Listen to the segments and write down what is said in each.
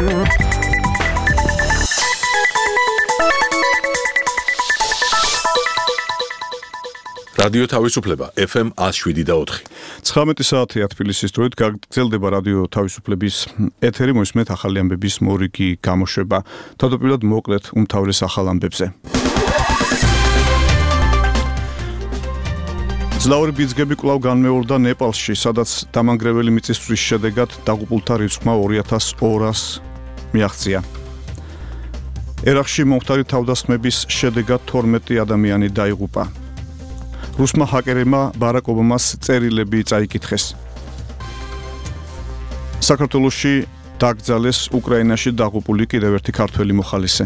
რადიო თავისუფლება FM 107.4. 19 საათია თბილისის დროით გაგრძელდება რადიო თავისუფლების ეთერი, მოისმენთ ახალი ამბების მორიგი გამოშვება. თავდაპირველად მოკლედ უმთავრეს ახალ ამბებზე. ძლავრი ბიძგები კვლავ განმეორდა ნეპალში, სადაც დამანგრეველი მიწისძვრის შედეგად დაღუპულთა რიცხვმა 2200 მიაღწია. ერაყში მომხდარი თავდასხმების შედეგად 12 ადამიანი დაიღუპა. რუსმა ჰაკერებმა ბარაკ ობამას წერილები წაიკითხეს. საქართველოში დაკრძალეს უკრაინაში დაღუპული კიდევ ერთი ქართველი მოხალისე.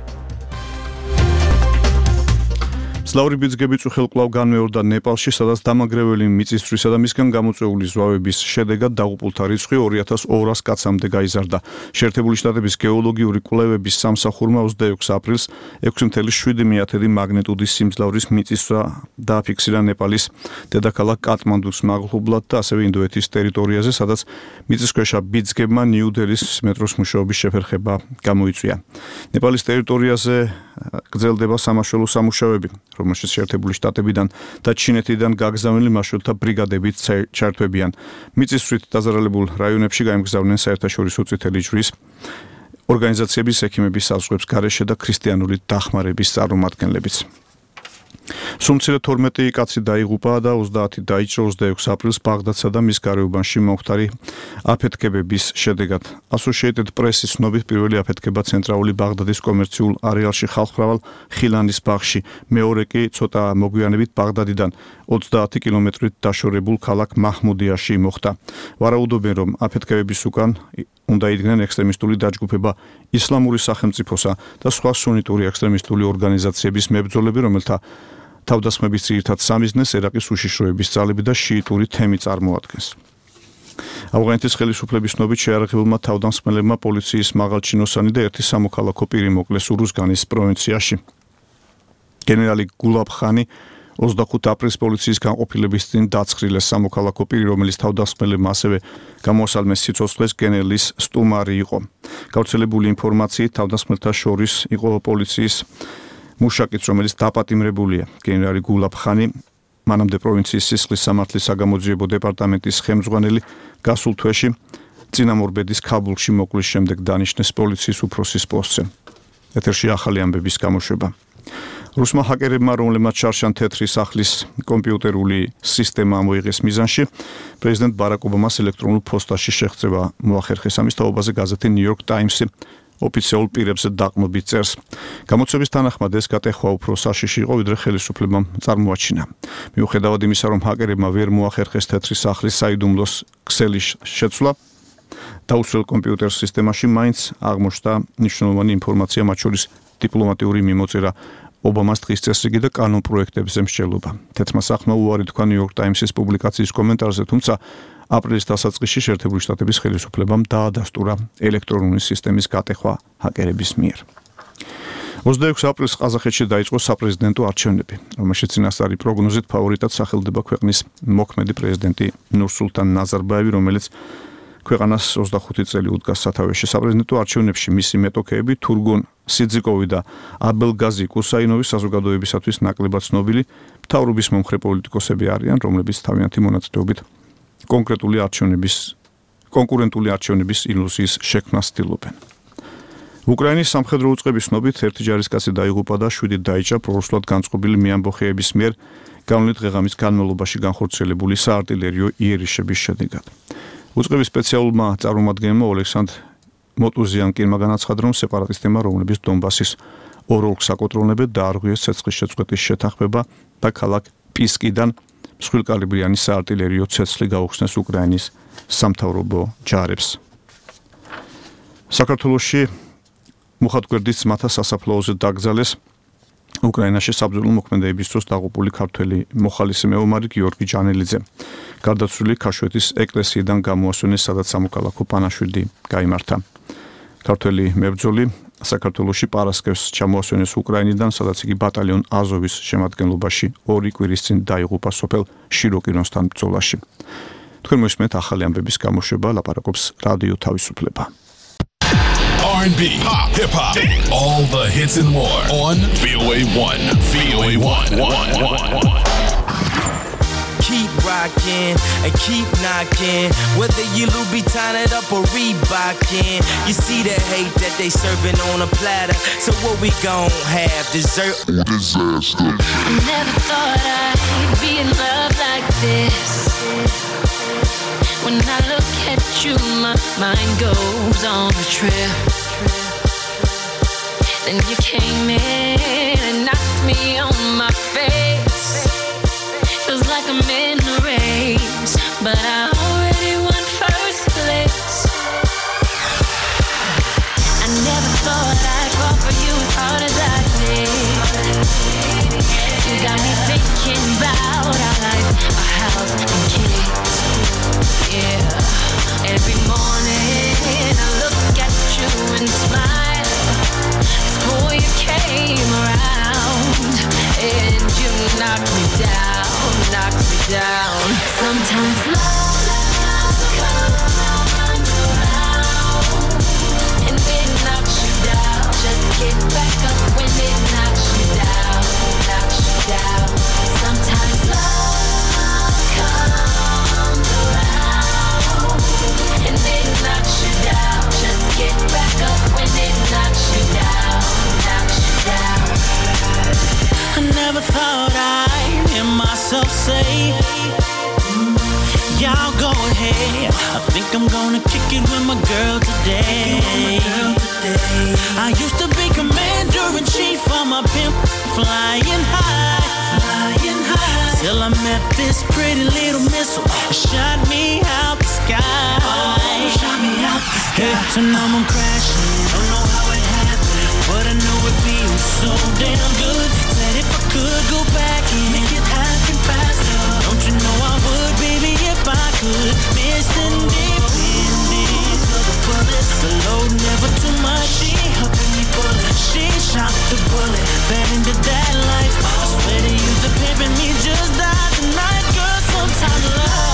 ძლავრი ბიძგები წუხელ კვლავ განმეორდა ნეპალში, სადაც დამანგრეველი მიწისძვრისა და მისგან გამოწვეული ზვავების შედეგად დაღუპულთა რიცხვი 2200 კაცამდე გაიზარდა. შეერთებული შტატების გეოლოგიური კვლევების სამსახურმა 26 აპრილს 6.7 მაგნიტუდის სიმძლავრის მიწისძვრა დააფიქსირა ნეპალის დედაქალაქ კატმანდუს მაღლუბლად და ასევე ინდოეთის ტერიტორიაზე, სადაც მიწისქვეშა ბიძგებმა ნიუ-დელის მეტროს მუშაობის შეფერხება გამოიწვია. ნეპალის ტერიტორიაზე გრძელდება სამაშველო სამუშაოები, რომელშიც შეერთებული შტატებიდან და ჩინეთიდან გაგზავნილი მარშრუტთა ბრიგადებით ჩართვებიან. მიწისძვრით დაზარალებულ რაიონებში გაემგზავრნენ საერთაშორისო წითელი ჯვრის ორგანიზაციების, ექიმების საზღვრებს გარეშე და ქრისტიანული დახმარების წარმომადგენლებიც. სულ მცირე 12 კაცი დაიღუპა და 30 დაიჭრა 26 აპრილს ბაღდადსა და მის გარეუბანში მომხდარი აფეთქებების შედეგად. Associated Press-ის ცნობით პირველი აფეთქება ცენტრალური ბაღდადის კომერციულ არეალში ხალხმრავალ ხილანის ბაღში, მეორე კი ცოტა მოგვიანებით ბაღდადიდან 30 კილომეტრით დაშორებულ ქალაქ მაჰმუდიაში მოხდა. ვარაუდობენ, რომ აფეთქებების უკან უნდა იდგნენ ექსტრემისტული დაჯგუფება ისლამური სახელმწიფოსა და სხვა სუნიტური ექსტრემისტული ორგანიზაციების მებრძოლები, რომელთა თავდასხმების ძირითად სამიზნეს ერაყის უშიშროების ძალები და შიიტური თემი წარმოადგენს. ავღანეთის ხელისუფლების ცნობით შეარაღებულმა თავდამსხმელებმა პოლიციის მაღალჩინოსანი და ერთი სამოქალაქო პირი მოკლეს ურუზგანის პროვინციაში. გენერალი გულაბ ხანი 25 აპრილს პოლიციის განყოფილების წინ დაცხრილეს სამოქალაქო პირი, რომელიც თავდასხმელებმა ასევე გამოასალმეს სიცოცხლეს გენერლის სტუმარი იყო. გავრცელებული ინფორმაციით თავდასხმელთა შორის იყო პოლიციის მუშაკიც, რომელიც დაპატიმრებულია. გენერალი გულაბ ხანი მანამდე პროვინციის სისხლის სამართლის საგამოძიებო დეპარტამენტის ხელმძღვანელი გასულ თვეში წინამორბედის ქაბულში მოკლის შემდეგ დანიშნეს პოლიციის უფროსის პოსტზე. ეთერში ახალი ამბების გამოშვება. რუსმა ჰაკერებმა, რომლებმაც შარშან თეთრი სახლის კომპიუტერული სისტემა მოიღეს მიზანში, პრეზიდენტ ბარაკ ობამას ელექტრონულ პოსტაში შეღწევა მოახერხეს. ამის თაობაზე გაზეთი New York Times-ი ოფიციალურ პირებზე დაყრდნობით წერს. გამოცემის თანახმად ეს გატეხვა უფრო საშიში იყო, ვიდრე ხელისუფლებამ წარმოაჩინა. მიუხედავად იმისა, რომ ჰაკერებმა ვერ მოახერხეს თეთრი სახლის საიდუმლოს ქსელის შეცვლა, დაუსველ კომპიუტერ სისტემაში მაინც აღმოჩნდა მნიშვნელოვანი ინფორმაცია, მათ შორის დიპლომატიური მიმოწერა ობამას დღის წესრიგი და კანონ პროექტებზე მსჯელობა. თეთრმა სახმა უარი თქვა New York Times-ის პუბლიკაციის კომენტარზე, თუმცა აპრილის დასაწყისში შეერთებული შტატების ხელისუფლებამ დაადასტურა ელექტრონული სისტემის გატეხვა ჰაკერების მიერ. 26 აპრილს ყაზახეთში დაიწყო საპრეზიდენტო არჩევნები, რომელშიც წინასწარი პროგნოზით ფავორიტად სახელდება ქვეყნის მოქმედი პრეზიდენტი ნურსულთან ნაზარბაევი, რომელიც ქვეყანას 25 წელი უდგას სათავეში. საპრეზიდენტო არჩევნებში მისი მეტოქეები თურგონ სიძიკოვი და აბელგაზი კუსაინოვი საზოგადოებისათვის ნაკლებად ცნობილი მთავრობის მომხრე პოლიტიკოსები არიან, რომლებიც თავიანთი მონაწილეობით კონკურენტული არჩევნების ილუზიის შექმნას ცდილობენ. უკრაინის სამხედრო უწყების ცნობით ერთი ჯარისკაცი დაიღუპა და 7 დაიჭრა პრორუსულად განწყობილი მეამბოხეების მიერ განვლით ღეღამის განმავლობაში განხორციელებული საარტილერიო იერიშების შედეგად. უწყების სპეციალურმა წარმომადგენელმა ოლექსანდრ მოტუზიანკინმა განაცხადა, რომ სეპარატისტებმა, რომლებიც დონბასის ორ ოლქს აკონტროლებენ, დაარღვიეს ცეცხლის შეწყვეტის შეთანხმება და ქალაქ პისკიდან მსხვილკალიბრიანი საარტილერიო ცეცხლი გაუხსნეს უკრაინის სამთავრობო ჯარებს. საქართველოში მუხათგვერდის ძმათა სასაფლაოზე დაკრძალეს უკრაინაში საბრძოლო მოქმედებების დროს დაღუპული ქართველი მოხალისე მეომარი გიორგი ჯანელიძე. გარდაცვლილი ქაშვეთის ეკლესიიდან გამოასვენეს, სადაც სამოქალაქო პანაშვიდი გაიმართა. ქართველი მებრძოლი საქართველოში პარასკევს ჩამოასვენეს უკრაინიდან, სადაც იგი ბატალიონ აზოვის შემადგენლობაში 2 კვირის წინ დაიღუპა სოფელ შიროკინოსთან ბრძოლაში. თქვენ მოსმენთ ახალი ამბების გამოშვება, ლაპარაკობს რადიო თავისუფლება. R&B, pop, hip hop, all the hits and more on VOA1. VOA1. Keep rocking and keep knocking. Whether you Louboutin it up or Reebokin, you see the hate that they serving on a platter. So what we gon' have? Dessert or disaster? I never thought I'd be in love like this. When I look at you, my mind goes on a trip. Then you came in and knocked me on my face. Feels like I'm in a race, but I already won first place. I never thought I'd fall for you as hard as I did. You got me thinking about our life, our house and kids. Yeah, every morning I look at you and smile. 'Cause boy, you came around and you knocked me down. Sometimes love comes around and it knocks you down. Just get back up when it knocks you down. Sometimes love comes around and it knocks you down. Just get back up when it knocks you down. I never thought I'd hear myself say, y'all go ahead. I think I'm gonna kick it with my girl today. I used to be commander-in-chief of my pimp, flying high. Till I met this pretty little missile that shot me out the sky. Hey, so now I'm crashing. Don't know how it happened, but I know it feels so damn good. Said if I could go back and make it happen faster, don't you know I would, baby, if I could. Missing independent to the fullest. The load never too much. She helping me pull it. She shot the bullet, bad into that life. I swear to you, the pimp in me just died tonight, girl. Sometimes love.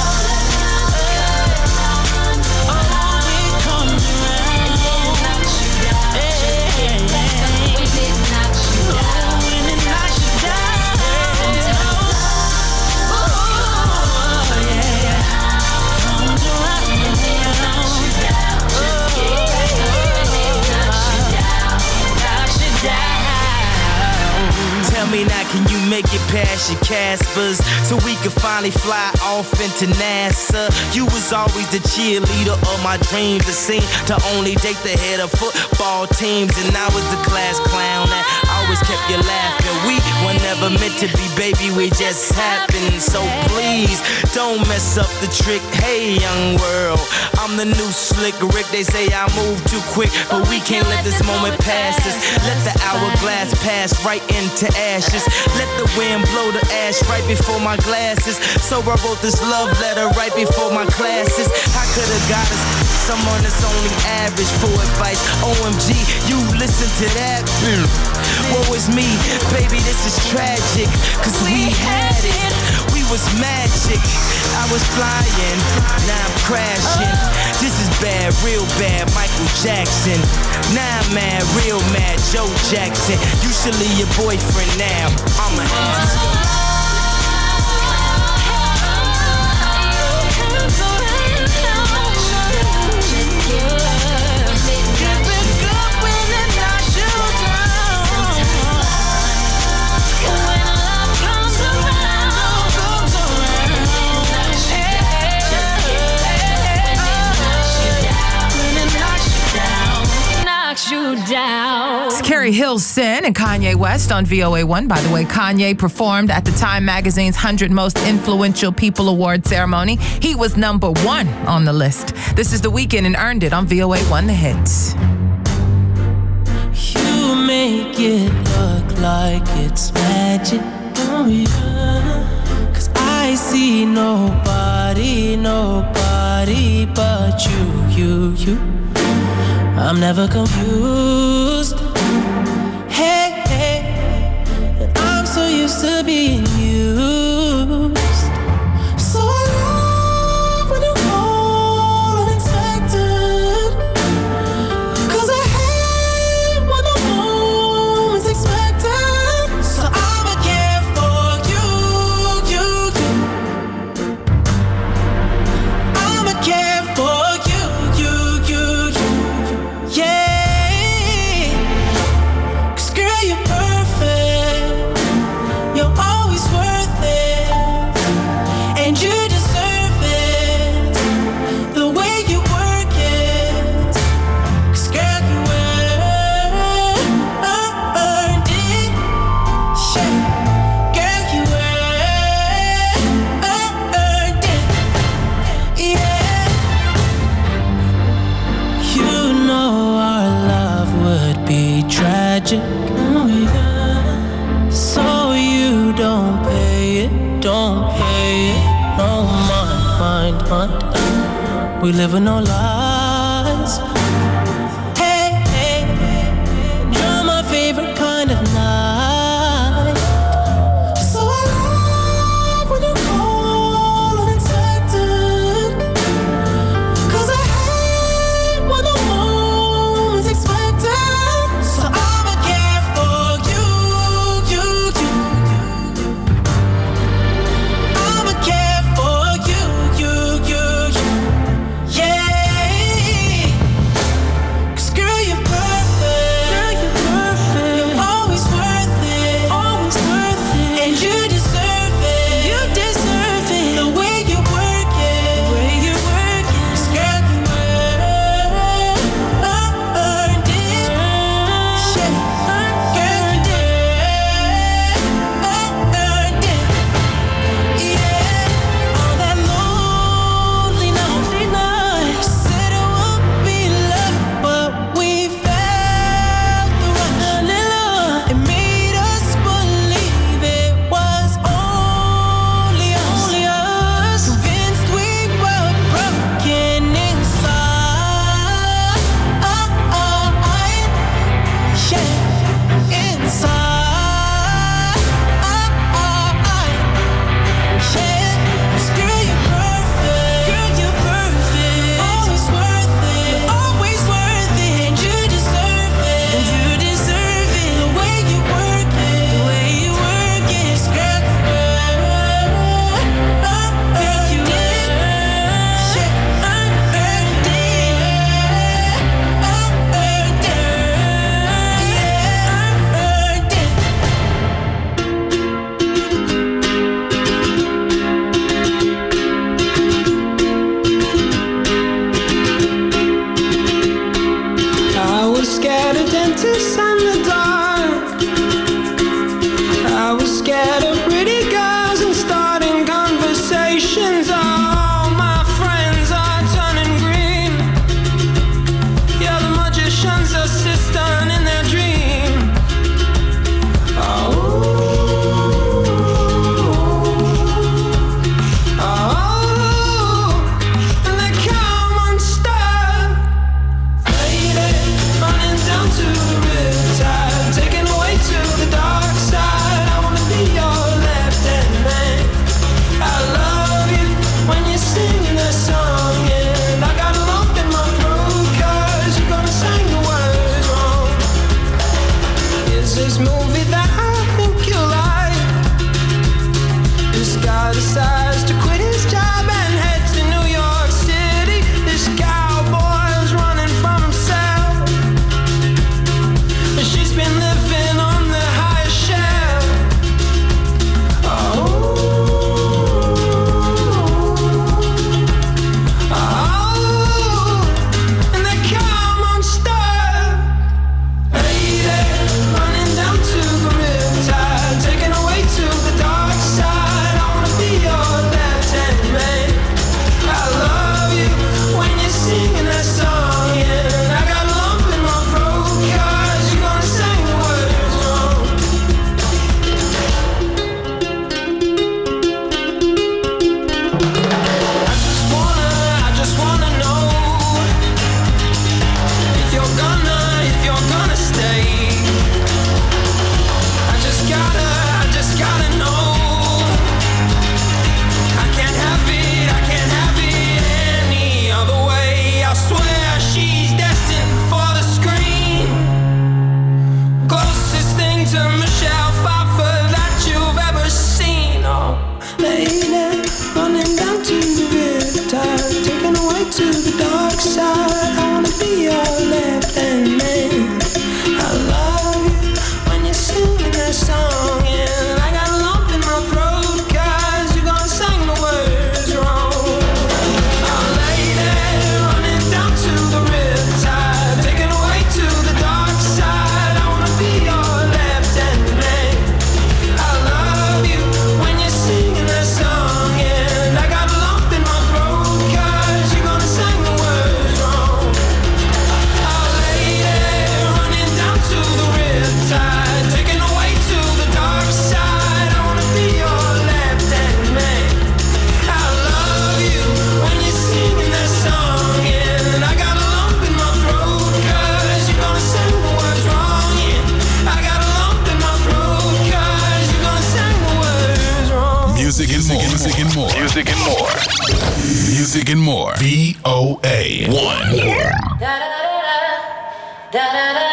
Tell me now, can you make it past your Caspers so we could finally fly off into NASA? You was always the cheerleader of my dreams. It seemed to only date the head of football teams, and I was the class clown that always kept you laughing. We were never meant to be, baby, we just happened. So please, don't mess up the trick. Hey, young world, I'm the new slick Rick. They say I move too quick, but we can't let this moment pass us. Let the hourglass pass right into ashes. Let the wind blow the ash right before my glasses. So I wrote this love letter right before my classes. I could've got us someone that's only average for advice. OMG, you listen to that? Woe is me, baby, this is tragic. 'Cause we had it, we was magic. I was flying, now I'm crashing. This is bad, real bad, Michael Jackson. Now I'm mad, real mad, Joe Jackson. You should leave your boyfriend now. I'm a ass. It's Carrie Hilson and Kanye West on VOA1. By the way, Kanye performed at the Time Magazine's 100 Most Influential People Award ceremony. He was number 1 on the list. This is The Weeknd and Earned It on VOA1 The Hits. You make it look like it's magic, oh yeah. 'Cause I see nobody but you. I'm never confused. Hey, and I'm so used to being used. So I love when you call unexpected. 'Cause I hate tragic. Oh, yeah. So you don't pay it. No mind. We live in no lies. Hey, you're my favorite kind of night. So I love when you call unexpected. 'Cause I hate when the moment's expected. So I'ma care for you. I'ma care for you. Yeah. 'Cause girl, you're perfect. You're always worth it. And you deserve it. The way you work it. 'Cause girl, you earned it. Yeah. Girl, you earned it. Yeah. All that lonely night. Said it would be love, but we felt the rush. It made us believe it was only us. Convinced we were broken inside. Yeah, inside. Yeah, 'cause girl, you're perfect. Always worth it. And you deserve it. The way you work it. 'Cause girl, you earned it. Yeah, earned it. I was scared of dentists and the dark. I was scared of pretty girls and starting conversations. All my friends are turning green. Yeah, the magician's assistant in their dream. And they come unstuck. Lady, running down to the riptide, taken away to the dark side. I wanna be your left-hand man. I love you when you're singing that song, and I got a lump in my throat 'cause you're gonna sing the words wrong. Is this movie that I think you like? This guy decides to quit his job and head to New York City. This cowboy's running from himself. She's been living on the highest shelf. And they come unstuck. Lady, running down to the riptide, taken away to the dark side. I wanna be your left-hand man. I love you when you're singing that song, and I got a lump in my throat 'cause you're gonna sing the words wrong. I just wanna know if you're gonna stay. I just gotta know. I can't have it any other way. I swear she's destined for the screen. Closest thing to Michelle Pfeiffer that you've ever seen. Oh, lady, running down to the riptide, taken away to the dark side. I wanna be your left-hand man. I love Music and more. Music and more. Music and more. VOA 1.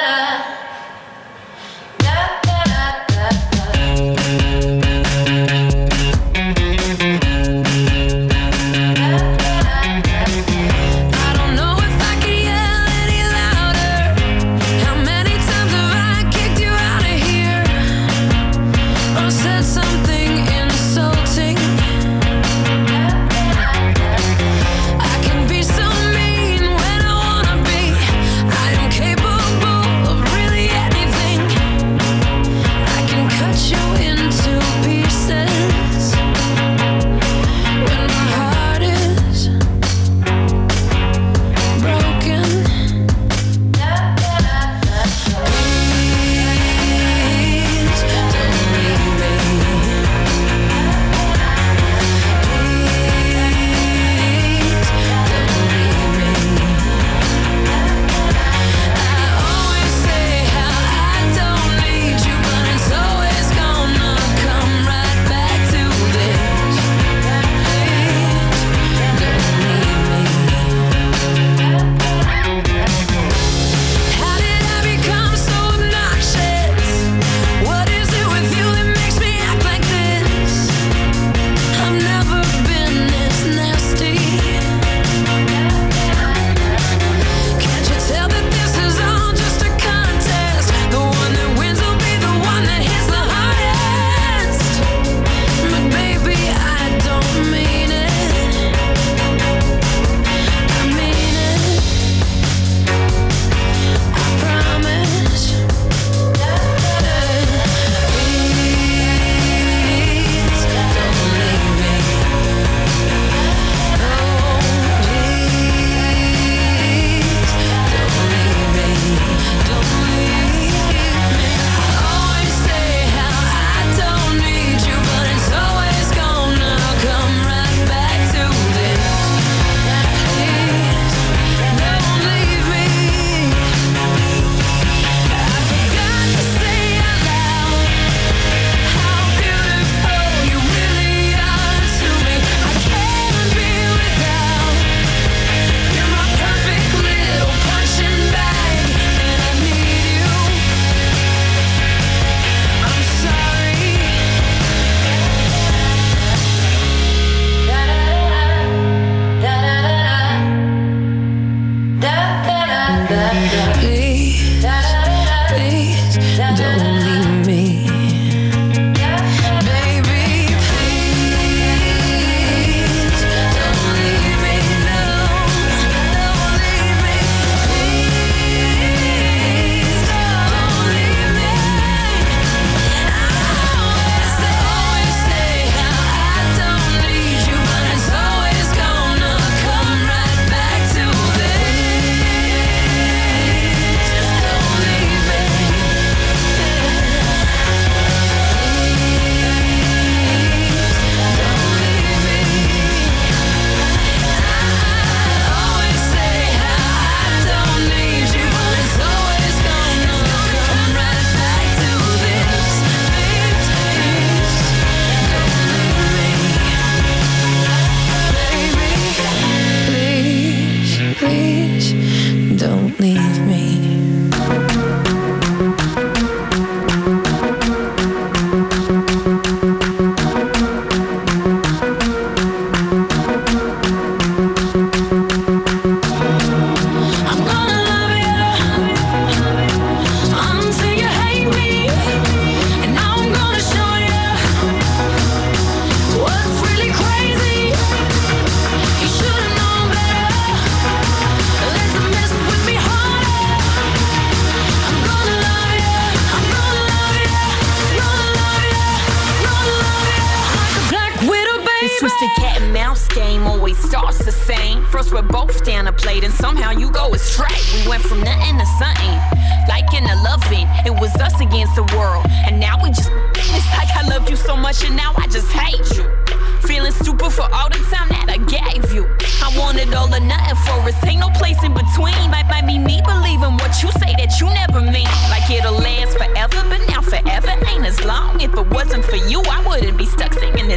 First we're both down a plate and somehow you go astray. We went from nothing to something, liking to loving. It was us against the world, and now we just, it's like I loved you so much and now I just hate you. Feeling stupid for all the time that I gave you. I wanted all or nothing for us, ain't no place in between. Might be me believing what you say that you never mean. Like it'll last forever, but now forever ain't as long. If it wasn't for you, I wouldn't be stuck singing this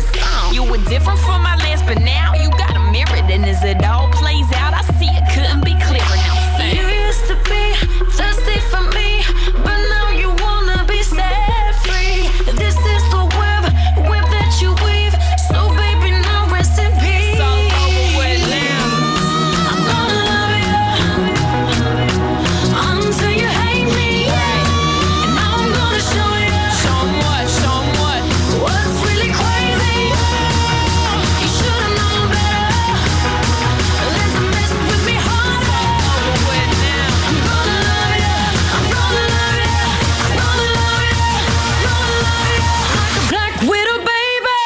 song. You were different from my last, but now you got a mirror. And as it all plays out, I see it couldn't be clearer. Now sing. You used to be thirsty for me, but now you wanna be set free. This is the web that you weave. So baby, now rest in peace. It's all over with now. I'm gonna love you until you hate me. And now I'm gonna show you. Show 'em what, show 'em what. What's really crazy? You should've known better than to mess with me harder. Over with now. I'm gonna love you. I'm gonna love you. I'm gonna love you. Gonna love you like a black widow, baby.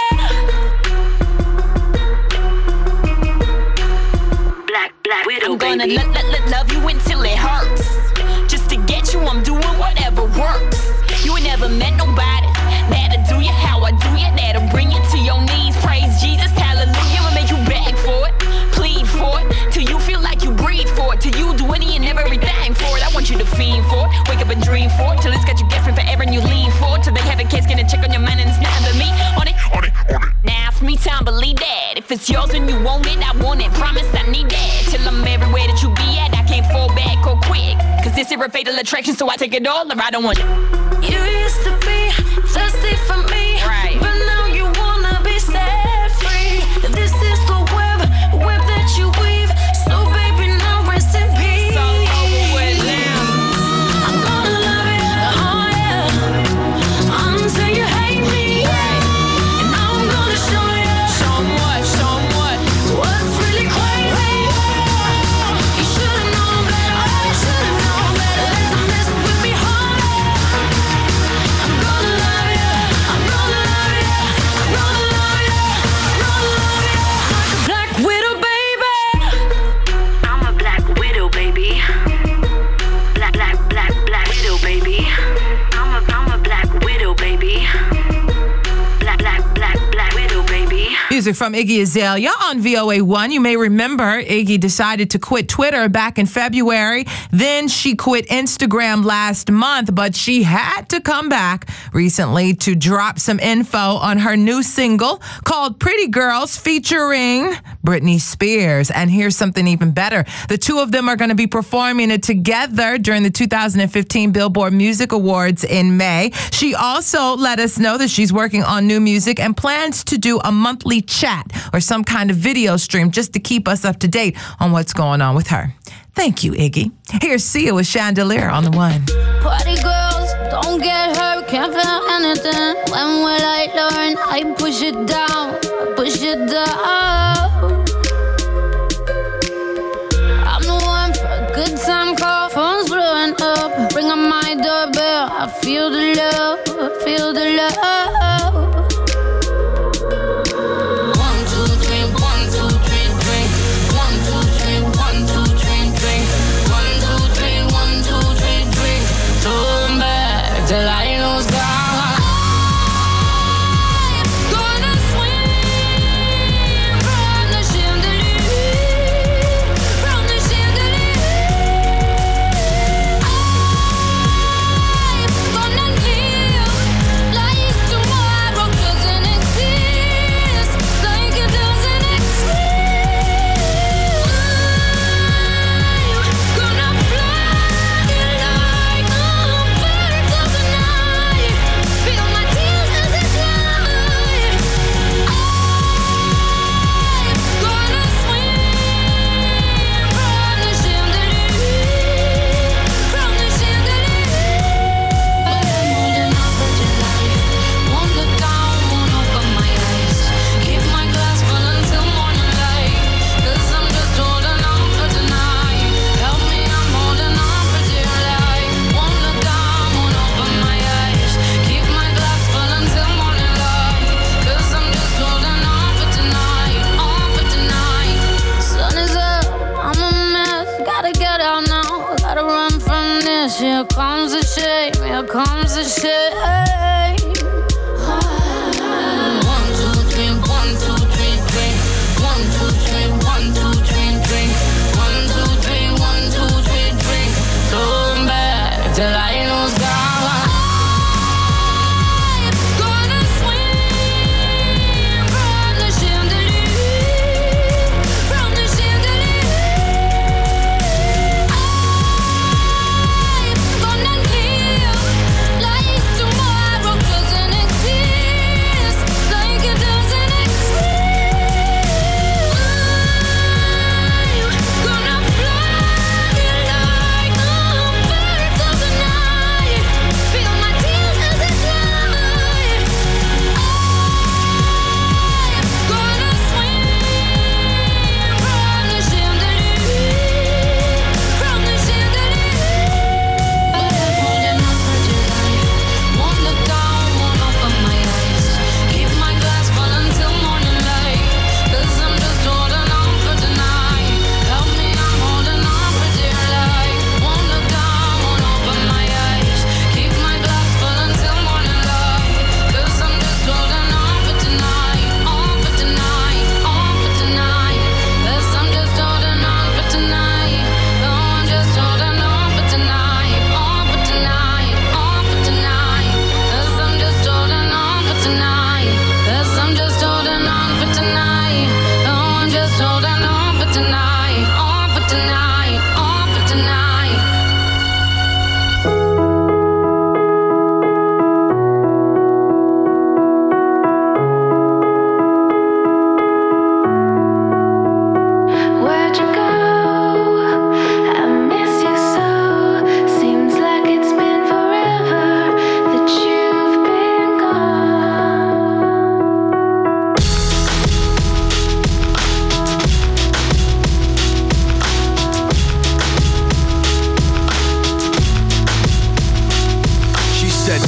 Black widow, I'm gonna baby. love you until it hurts. Just to get you, I'm doing whatever works. You ain't never met nobody that'll do you how I do you, that'll bring you to your knees. Praise Jesus, hallelujah. I'ma make you beg for it, plead for it, till you feel like you breathe for it, till you do any and everything for it. I want you to fiend for it, wake up and dream for it, till it's got you guessing forever and you lean for it, till they have a case, get a check on your mind and it's nothing but me on it. Now it's me time, believe that. If it's yours and you want it, I want it. Promise I need that. Till I'm everywhere that you be at, I can't fall back or quick. Cause this is a fatal attraction, so I take it all or I don't want it. You used to be thirsty for me, Right. but now you wanna be set free. This is the web that you weave. So baby, now rest in peace. It's all over with now. I'm gonna love you, oh yeah, until you hate me. And now I'm gonna show you. Show 'em what, show 'em what. What's really crazy? You should've known better. You should've known better than to mess with me harder. I'm gonna love you. I'm gonna love you. I'm gonna love you. Gonna love you like a black widow, baby. I'm a black widow, baby. Black widow, baby. I'm a black widow, baby. Black widow, baby. Music from Iggy Azalea on VOA1. You may remember Iggy decided to quit Twitter back in February. Then she quit Instagram last month, but she had to come back recently to drop some info on her new single called Pretty Girls featuring Britney Spears. And here's something even better. The two of them are going to be performing it together during the 2015 Billboard Music Awards in May. She also let us know that she's working on new music and plans to do a monthly chat or some kind of video stream just to keep us up to date on what's going on with her. Thank you, Iggy. Here's Sia with Chandelier on the one. Party girls, don't get hurt, can't feel anything. When will I learn? I push it down, push it down. I'm the one for a good time call, phone's blowing up. Ring on my doorbell, I feel the love, I feel the love. 1, 2, 3, 1, 2, 3, drink. 1, 2, 3, 1, 2, 3, drink. 1, 2, 3, 1, 2, 3, drink. Turn back till I lose God. Gonna swim from the chandelier, from the chandelier. I'm gonna live like tomorrow doesn't exist, like it doesn't exist. I'm gonna fly like a bird of the night. Feel my tears as they fly. I'm gonna swim from the chandelier, from the chandelier. But I'm holding on for dear life. Won't look down, won't open my eyes. Keep my glass full until morning light. 'Cause I'm just holding on for tonight. Help me, I'm holding on for dear life. Won't look down, won't open my eyes. Keep my glass full until morning light. 'Cause I'm just holding on for tonight, on for tonight. Sun is up, I'm a mess. Gotta get out now, gotta run from this. Here comes the shame, here comes the shame. 1, 2, 3, 1, 2, 3, drink. 1, 2, 3, 1, 2, 3, drink. 1, 2, 3, 1, 2, 3, drink. Turn back till I lose God. I'm gonna swim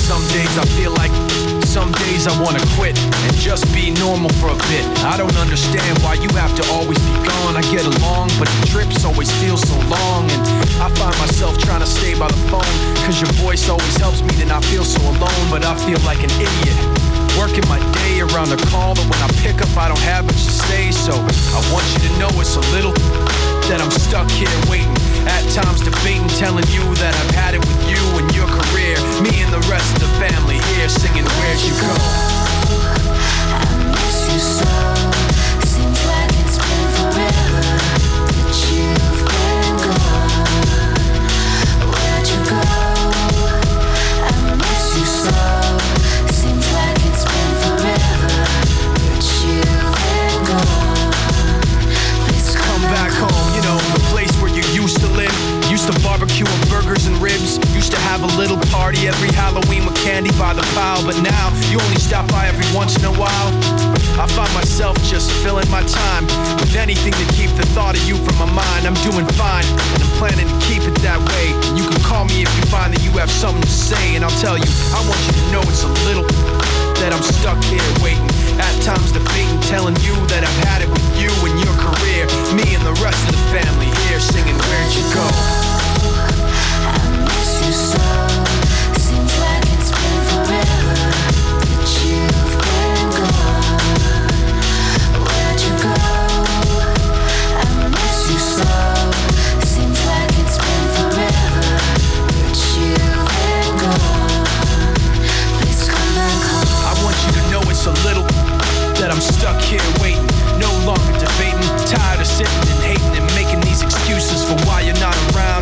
Some days I feel like, some days I wanna quit and just be normal for a bit. I don't understand why you have to always be gone. I get along, but the trips always feel so long. And I find myself trying to stay by the phone, cause your voice always helps me to not feel so alone. But I feel like an idiot, working my day around the call, but when I pick up I don't have much to say. So I want you to know it's a little that I'm stuck here waiting, at times debating, telling you that I've had it with you and your career, me and the rest of the family here singing Where'd You Go? I miss you so. Seems like it's been forever that you've been gone. Where'd you go? I miss you so. Seems like it's been forever that you've been gone. Please come Back home, you know, the place where you used to live. Used to barbecue and burgers and ribs. Used to have a little party every Halloween with candy by the pile. But now, you only stop by every once in a while. I find myself just filling my time with anything to keep the thought of you from my mind. I'm doing fine, and I'm planning to keep it that way. You can call me if you find that you have something to say, and I'll tell you, I want you to know it's a little that I'm stuck here waiting, at times debating, telling you that I've had it with you and your career, me and the rest of the family here singing Where'd You Go? I miss you so. Seems like it's been forever that you've been gone. Where'd you go? I miss you so. Seems like it's been forever that you've been gone. Please come back home. I want you to know it's a little that I'm stuck here waiting, no longer debating, tired of sitting and hating and making these excuses for why you're not around.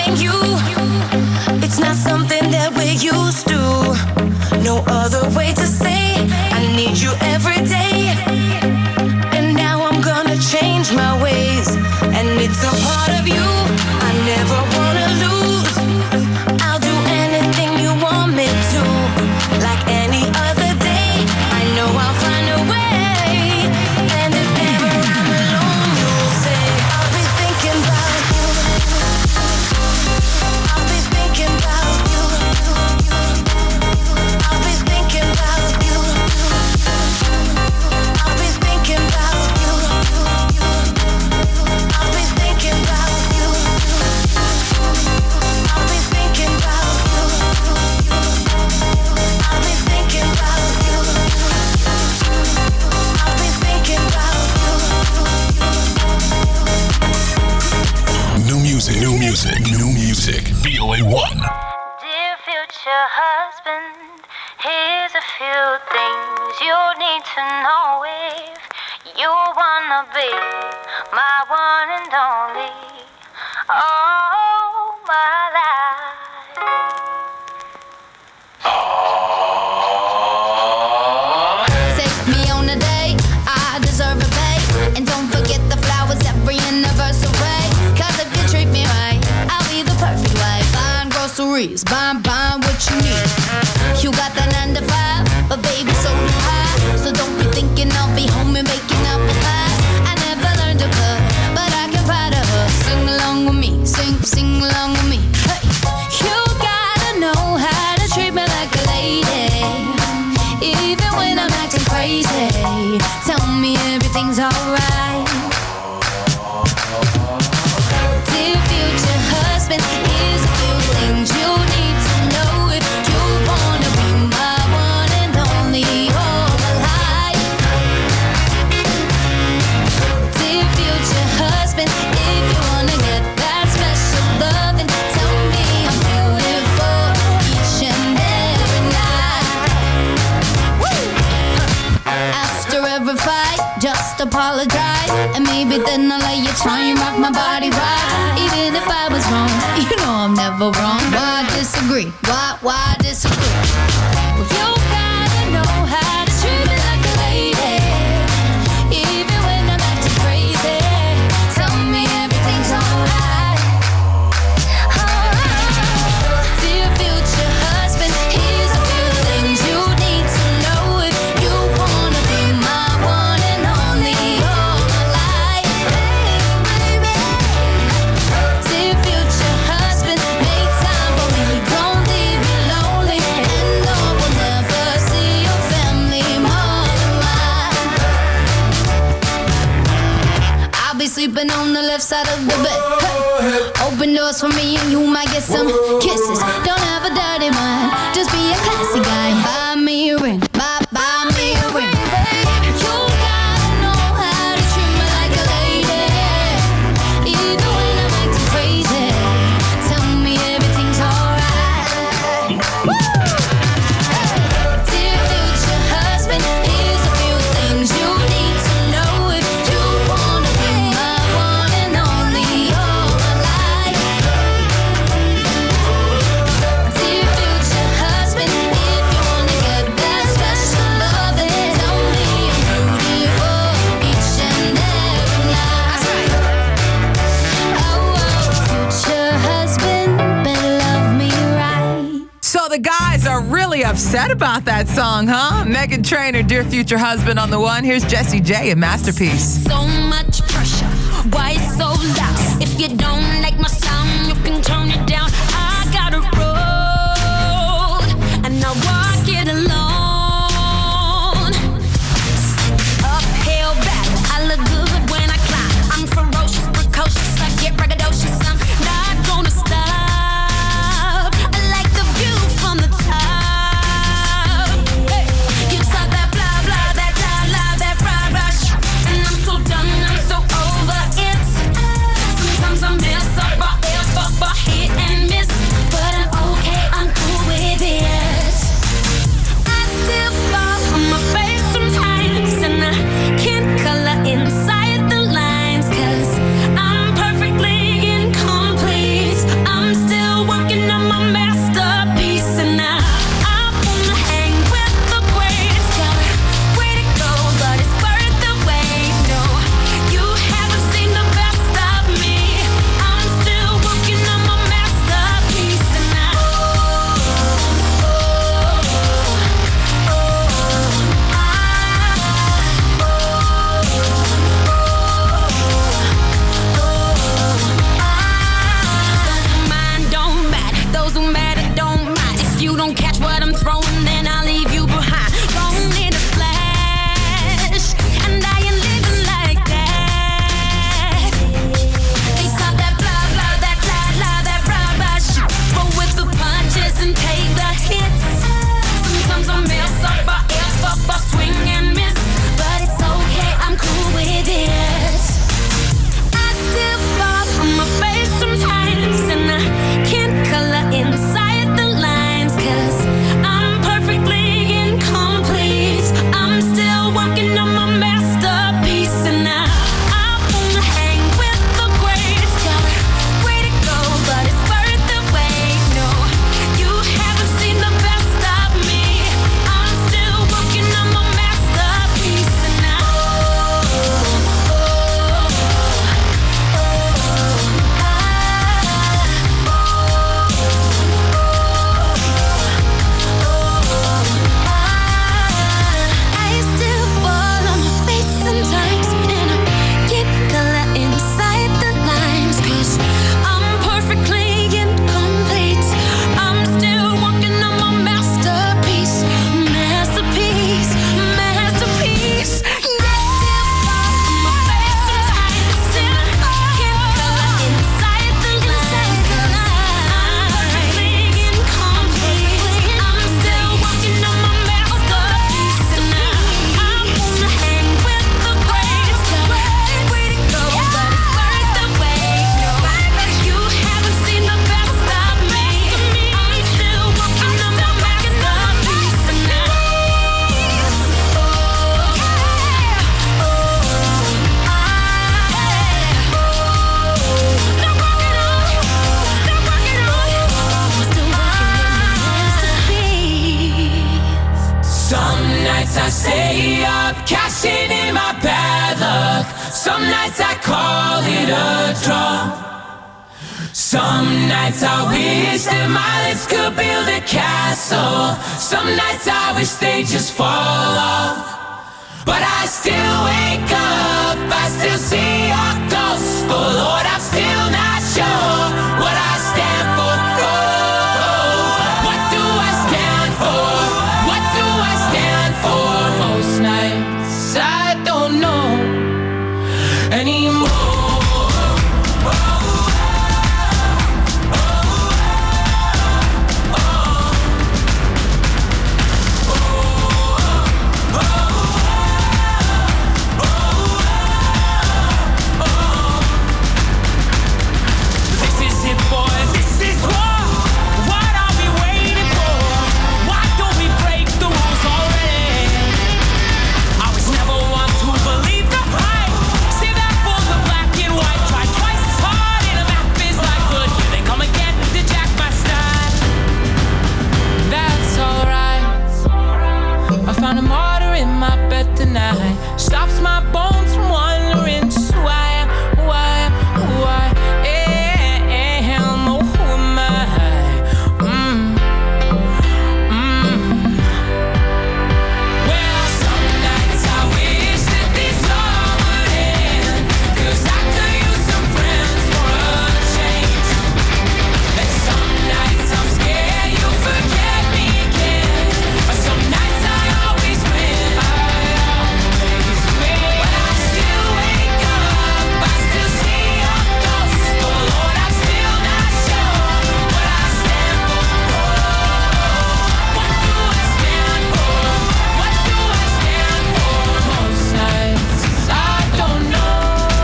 and you. It's not something that we're used to. No other way to say I need you every day. And now I'm gonna change my ways, and it's a part of you I never wanna lose. I'll do anything you want me to. Like any other day, I know I'll find a way. And if ever I'm alone, you'll say I'll be thinking about you. I'll be thinking about you. I'll be thinking about you. I'll be thinking about you. I'll be thinking about you. I'll be thinking about you. I'll be thinking about you. I'll be thinking about you. New music, new music, new music. VOA1. Dear future husband, here's a few things you need to know if you wanna be my one and only. All my life. Take me on a date, I deserve a pay. And don't forget the flowers every anniversary. Cause if you treat me right, I'll be the perfect wife. Buying groceries, buying what you need. You got the 9 to 5, but baby so do I. So don't be thinking I'll be home and making apple pies. I never learned to cook, but I can pie to her. Sing along with me, sing along with me. Hey, you gotta know how to treat me like a lady. Even when I'm acting crazy, tell me everything's alright. Dear future husband, here's a few things you need to know if you wanna be my one and only all my life. Dear future husband, if you wanna get that special love, then tell me I'm beautiful each and every night. After every fight, just apologize, and maybe then I'll let you try and rock my body right. Even if I was wrong, you know I'm never wrong. Why disagree? Why disagree? Well, you gotta know how to treat me like a lady. Even when I'm acting crazy, tell me everything's alright. Dear future husband, here's a few things you need to know if you wanna be my one and only all my life. Dear future husband, make time for me, don't leave me lonely. And no, we'll never see your family more than mine. I'll be sleeping on the left side of the bed. Hey. Open doors for me and you might get some kisses. Don't have a dirty mind, just be a classy guy. Buy me a ring, buy me a ring. You gotta know how to treat me like a lady. Even when I'm acting crazy, tell me everything's alright. Dear future husband, here's a few things you need to know if you wanna be my one and only all my life. Dear future husband, if you wanna get that special love, then tell me I'm beautiful each and every night. Oh, future husband, better love me right. So the guys are really upset about that song, huh? Meghan Trainor, Dear Future Husband on the one. Here's Jessie J in Masterpiece. So much pressure, why it's so loud? If you don't like my sound, you can turn it down. I got a road, and I walk it alone. Uphill battle, I look good when I climb. I'm ferocious, precocious, I get braggadocious. I'm not gonna stop. I like the view from the top. Hey, you talk that blah blah, that blah blah, that rah rush, and I'm so done, I'm so over it. Sometimes I mess up, I up, cashing in my bad luck. Some nights I call it a draw. Some nights I wish that my lips could build a castle. Some nights I wish they just fall off. But I still wake up, I still see your ghost. Oh Lord, I'm still not sure what I stand for. Oh, what do I stand for? What do I stand for? Most nights I don't know anymore. Found a martyr in my bed tonight. Stops my bones from wandering. Just who I am, who I am, who I am. Oh, who am I? Well, some nights I wish that this all would end, 'cause I could use some friends for a change. And some nights I'm scared you'll forget me again. But some nights I always win. But I still wake up, I still see your ghost. Oh Lord, I'm still not sure what I stand for. What do I stand for? What do I stand for? Most nights I don't know.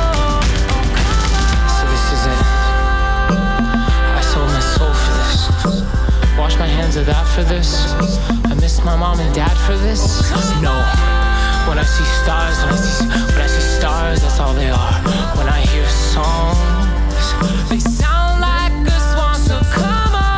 So this is it. I sold my soul for this. Wash my hands of that for this. I miss my mom and dad for this. No. When I see stars, when I see stars, that's all they are. When I hear songs, they sound like a swan. So come on.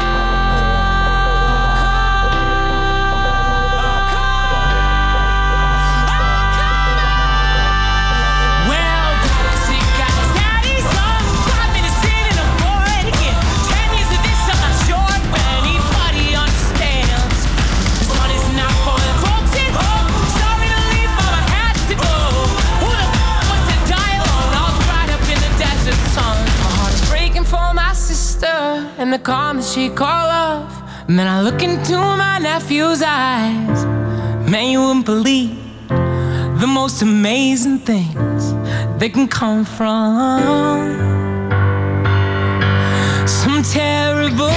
Well, daddy's on. 5 minutes in and I'm bored again. 10 years of this, I'm not sure if anybody understands. This one is not for the folks at home. Sorry to leave, but I had to go. Who the wants to die alone? All dried up in the desert sun. My heart is breaking for my sister and the calm that she call off. And then I look into my nephew's eyes. Man, you wouldn't believe the most amazing things they can come from some terrible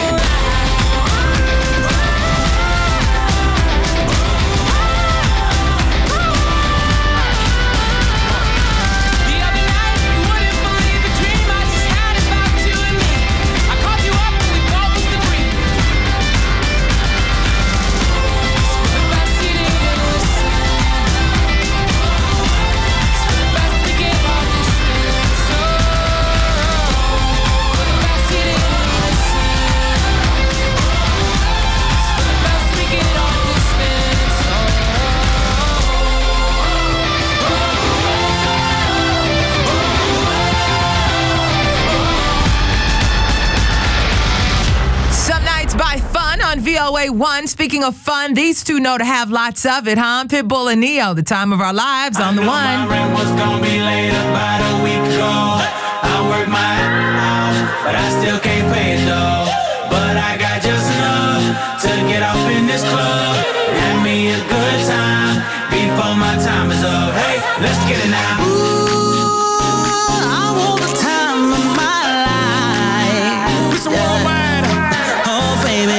The other night, you wouldn't believe the dream I just had about you and me. I called you up and we both was agreed. It's for the best you didn't listen. It's for the best to give all this feeling. So for the best you didn't listen. It's for the best we get all this feeling. So Some nights by Fun on VOA1. Speaking of fun, these two know to have lots of it, huh? Pitbull and Neo, the time of our lives on the one. My rent was gonna be late about a week ago. I worked my ass off, but I still can't pay it though. But I got just enough to get off in this club. Have me a good time before my time is up. Hey, let's get it now. I want the time of my life. It's a worldwide. Oh, baby.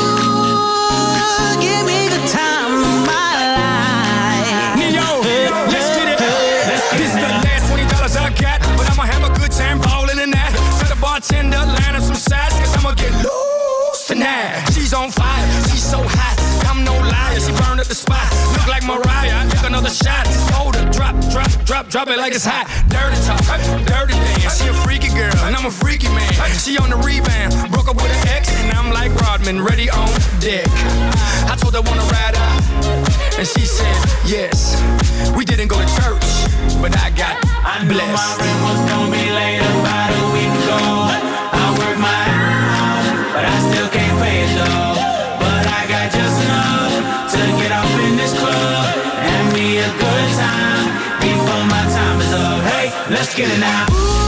Give me the time of my life. Neo, let's get it. This is the last $20 I got, but I'ma have a good time balling in that. Tell the bartender, line up some sides, 'cause I'ma get loose tonight. She's on fire, she's so hot. I'm no liar, she burned up the spot. Look like Mariah, I took another shot. Hold her, drop, drop, drop. drop it like it's hot. Dirty talk, dirty dance. She a freaky girl, and I'm a freaky man. She on the rebound, broke up with an ex, and I'm like Rodman, ready on deck. I told her wanna ride out, and she said yes. We didn't go to church, but I got I knew my rent was gonna be late about a week ago. I work my ass, but I still can't pay it though. But I got just enough to get off in this club and be a good time before my time is up. Hey, let's get it now.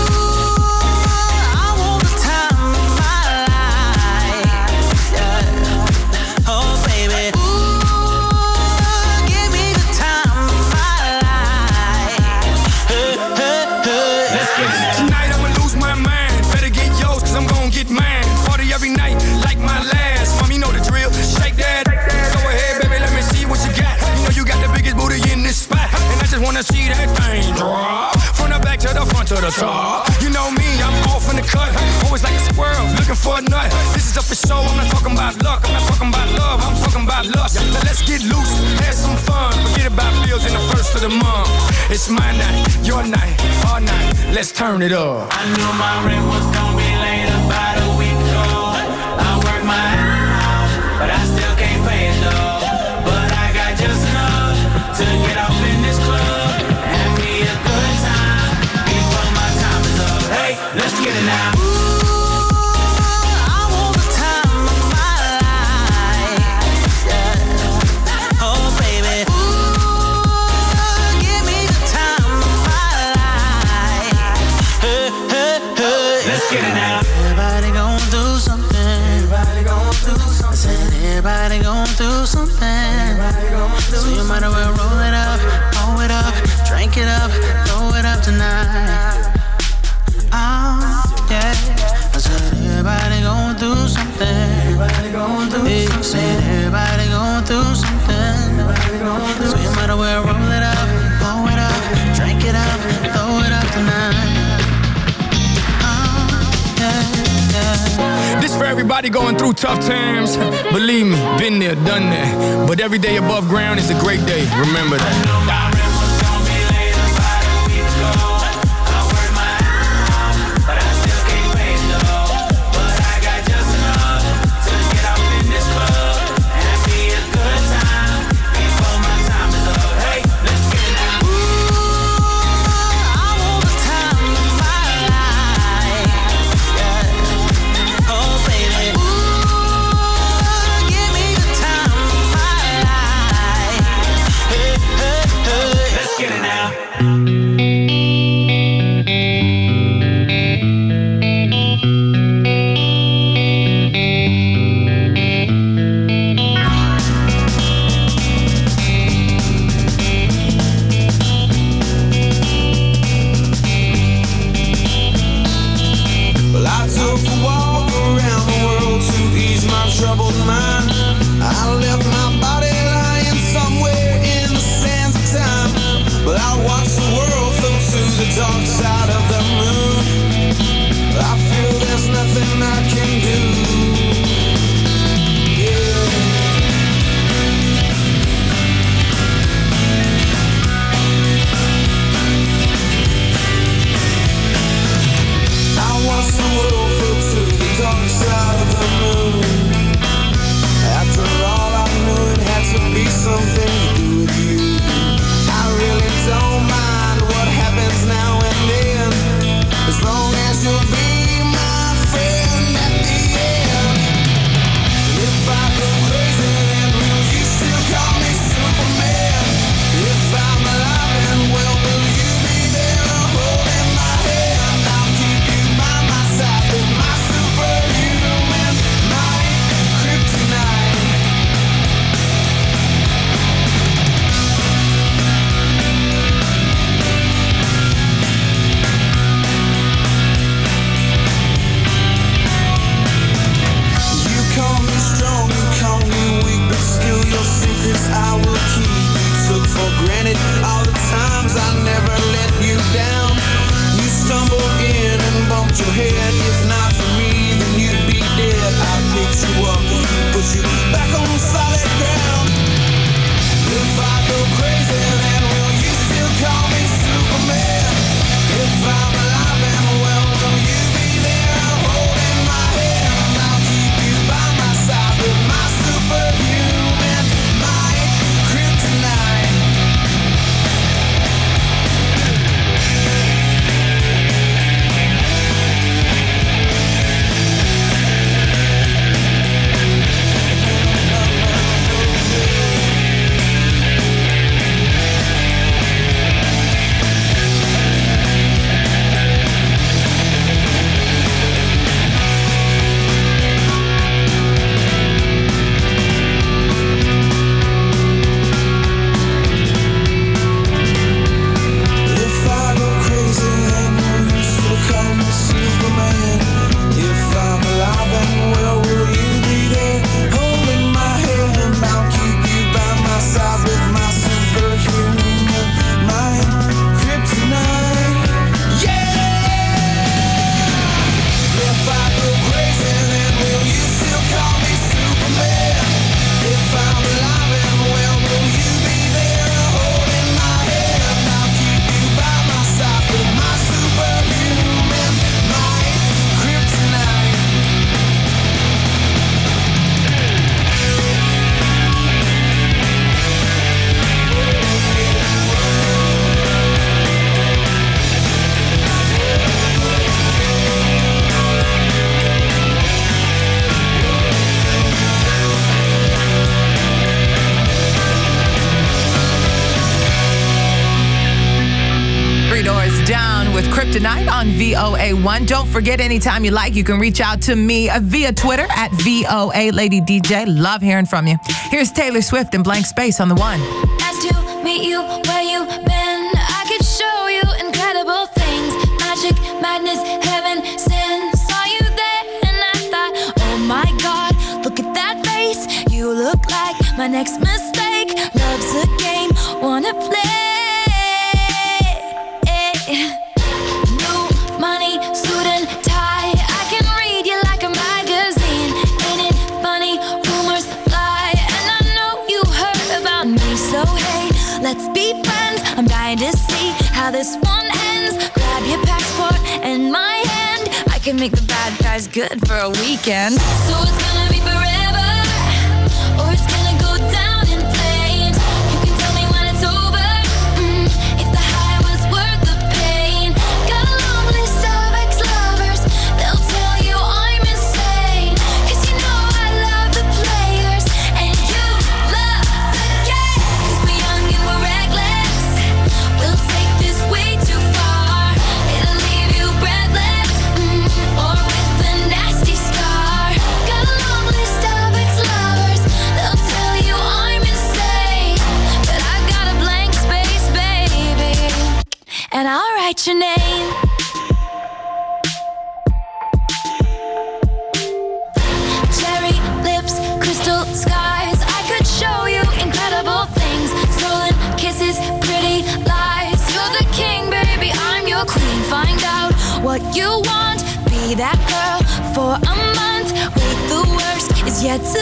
Wanna see that thing drop from the back to the front to the top. You know me, I'm off in the cut. Always like a squirrel, looking for a nut. This is up for show, I'm not talking about luck. I'm not talking about love, I'm talking about lust. Now let's get loose, have some fun. Forget about bills in the first of the month. It's my night, your night, our night. Let's turn it up. I knew my rent was gonna be late about a week ago. I work my ass, but I still can't pay it though. But I got just enough to get off in this club. Let's get it now. Everybody gon' do something. Everybody gon' do something. So you might as well roll it up, drink it up, throw it up tonight. Oh, yeah. I said everybody gon' do something. Everybody gon' do something. Everybody gon' do something. So you might as well roll it up, blow it up, drink it up, throw it up tonight. This for everybody going through tough times. Believe me, been there, done that. But every day above ground is a great day. Remember that. Troubled mind. I left my body lying somewhere in the sands of time. But I watched the world float to the dark side of the moon. I feel there's nothing I can do. Yeah. I watched the world float to the dark side of the moon. After all, I knew it had to be something to do with you. I really don't mind what happens now and then. Down with Kryptonite on VOA1. Don't forget, anytime you like, you can reach out to me via Twitter at VOA Lady DJ. Love hearing from you. Here's Taylor Swift and Blank Space on the one. Nice to meet you where you been. I could show you incredible things. Magic, madness, heaven, sin. Saw you there and I thought, oh my God, look at that face. You look like my next mistake. Love's a game, wanna play. New money, suit and tie. I can read you like a magazine. Ain't it funny? Rumors fly, and I know you heard about me. So hey, let's be friends. I'm dying to see how this one ends. Grab your passport and my hand. I can make the bad guys good for a weekend. So it's gonna be forever, or it's gonna go down in flames. You can tell me when it's over, if the high was worth the pain. Got a long list of ex-lovers, they'll tell you I'm insane. 'Cause you know I love the players, and you love the game. 'Cause we're young and we're reckless, we'll take this way too far. It'll leave you breathless, or with a nasty scar. Got a long list of ex-lovers, they'll tell you I'm insane. But I've got a blank space, baby, and I'll write your name. Cherry lips, crystal skies. I could show you incredible things. Stolen kisses, pretty lies. You're the king, baby, I'm your queen. Find out what you want, be that girl for a month. Wait, the worst is yet to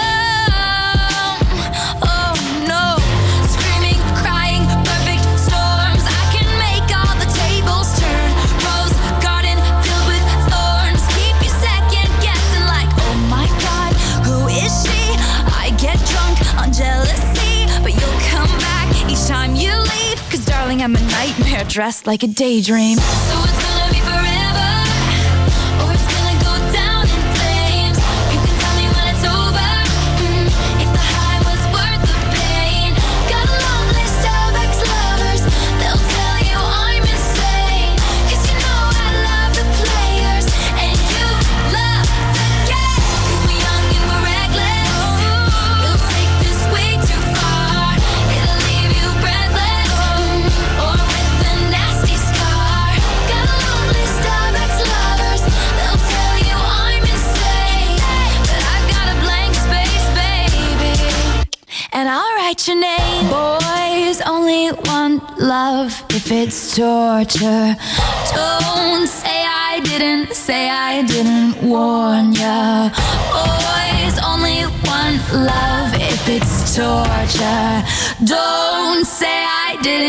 come. Oh no, screaming, crying, perfect storms. I can make all the tables turn. Rose garden filled with thorns. Keep you second guessing like, oh my God, who is she? I get drunk on jealousy, but you'll come back each time you leave. 'Cause darling, I'm a nightmare dressed like a daydream. So it's gonna be forever, or it's gonna go down in flames. You can tell me when it's over, if the high was worth the pain. Got a long list of ex-lovers, they'll tell you I'm insane. 'Cause you know I love the players, and you love the game. 'Cause we're young and we're reckless, we'll take this way too far. It'll leave you breathless, or with a nasty scar. Got a long list of ex-lovers, they'll tell you I'm insane. But I've got a blank space, baby, and I'll write your name. Boys only want love if it's torture. Don't say I didn't warn ya. Boys only want love if it's torture. Don't say I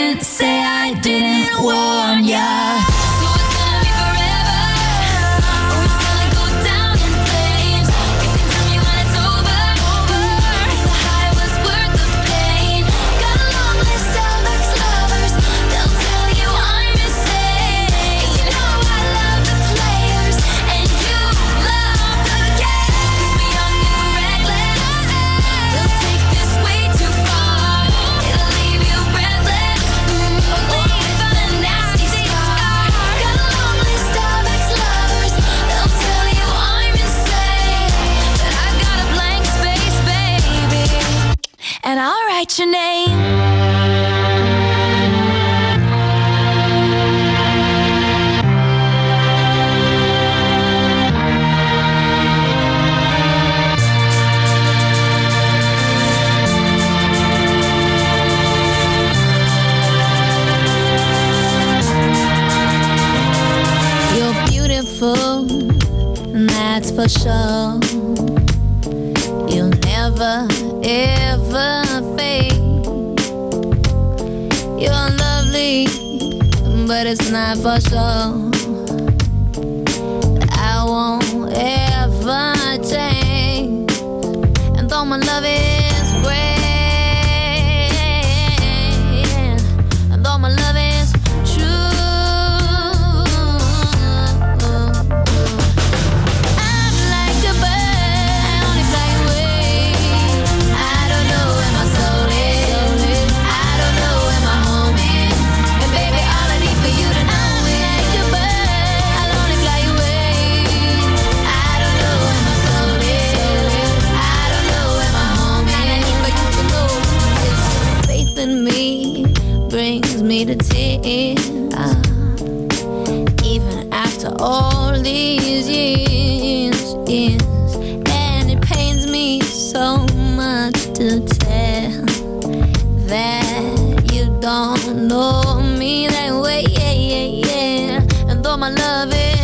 didn't warn ya. So it's gonna be forever, or it's gonna go down in flames. You can tell me when it's over, if the high was worth the pain. Got a long list of ex-lovers, they'll tell you I'm insane. 'Cause you know I love the players, and you love the game. 'Cause we're young and we're reckless, we'll take this way too far. It'll leave you breathless, or with a nasty scar. Got a long list of ex-lovers, they'll tell you I'm insane. But I've got a blank space, baby, and I'll write your name. You're beautiful, and that's for sure. You'll never, ever fade. You're lovely, but it's not for sure. I won't ever change. And though my love is great, and though my love is true, I'm like a bird, only fly away. I don't know where my soul is, I don't know where my home is. And baby, all I need for you tonight Even after all these years, and it pains me so much to tell that you don't know me that way, and though my love is